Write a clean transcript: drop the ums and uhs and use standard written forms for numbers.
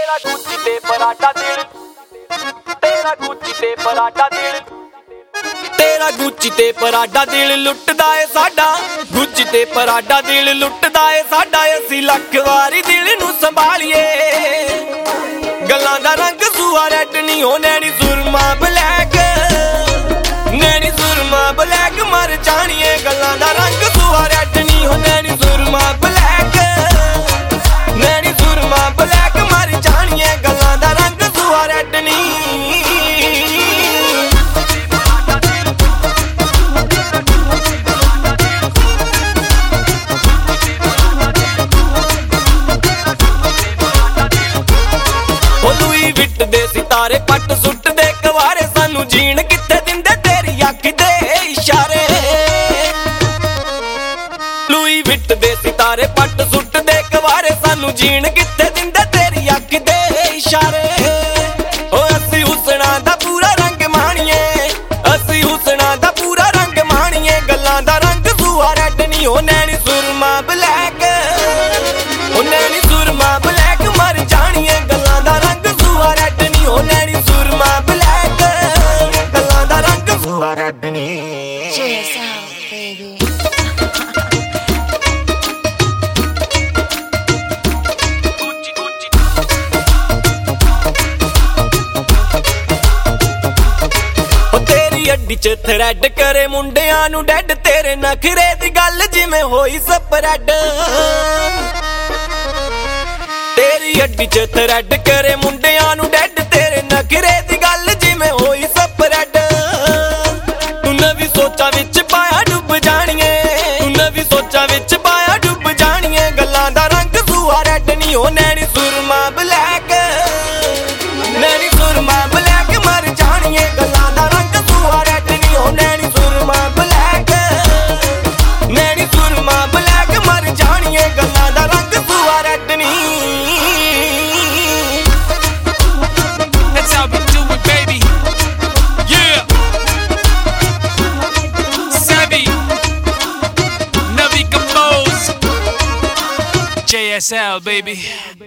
तेरा गुच्ची ते पराठा दिल, तेरा गुच्ची ते पराठा दिल, तेरा गुच्ची ते पराठा दिल लुटदा ए साडा, गुच्ची ते पराठा दिल लुटदा ए साडा। असीं लख वारी दिल नूं संभालीए, गल्लां दा रंग सूआ रैड नी हो नैनी सुरमा ब्लैक, नैनी सुरमा ब्लैक मर जाणीए। गल्लां दा रंग सूआ रैड नी हो नैनी सुरमा ब्लैक, नैनी सुरमा ब्लैक मर जाणीए। गल्लां दा रंग सूआ रैड नी। विट दे सितारे पट सुट दे कवारे, सानू जीण कित्थे दिंदे तेरी अख दे इशारे। लुई विट दे सितारे पट सुट दे कवारे, सानू जीण कित्थे दिंदे तेरी अख दे इशारे। ओ असी हुसना दा पूरा रंग माणीए, असी हुसना दा पूरा रंग माणीए। गल्लां दा रंग सूआ रैड नी हो नैनी सुरमा ब्लैक, ओ नैनी सुरमा ब्लैक मर जाणीए। गल्लां दा रंग रैड नी हो नैनी सुरमा ब्लैक, गल्लां दा रंग सूआ रैड नी। तेरी अड्डी च थ्रैड करे मुंडियां नू डैड, तेरे नखरे दी गल जिवें होई स्प्रैड। तेरी अड्डी च थ्रैड करे मुंडियां नू डैड, तेरे नखरे दी गल जिवें होई स्प्रैड। तू नवी सोचा विच पाया डुब जाणीए, तू नवी सोचा विच पाया डुब जाणीए। गल्लां दा रंग सूआ रैड नी हो नैनी सुरमा ब्लैक, नैनी सुरमा ब्लैक मर जाणीए। गल्लां दा रंग सूआ रैड नी हो नैनी सुरमा ब्लैक, नैनी सुरमा ब्लैक मर जाणीए। गल्लां दा रंग सूआ रैड नी। JSL, baby.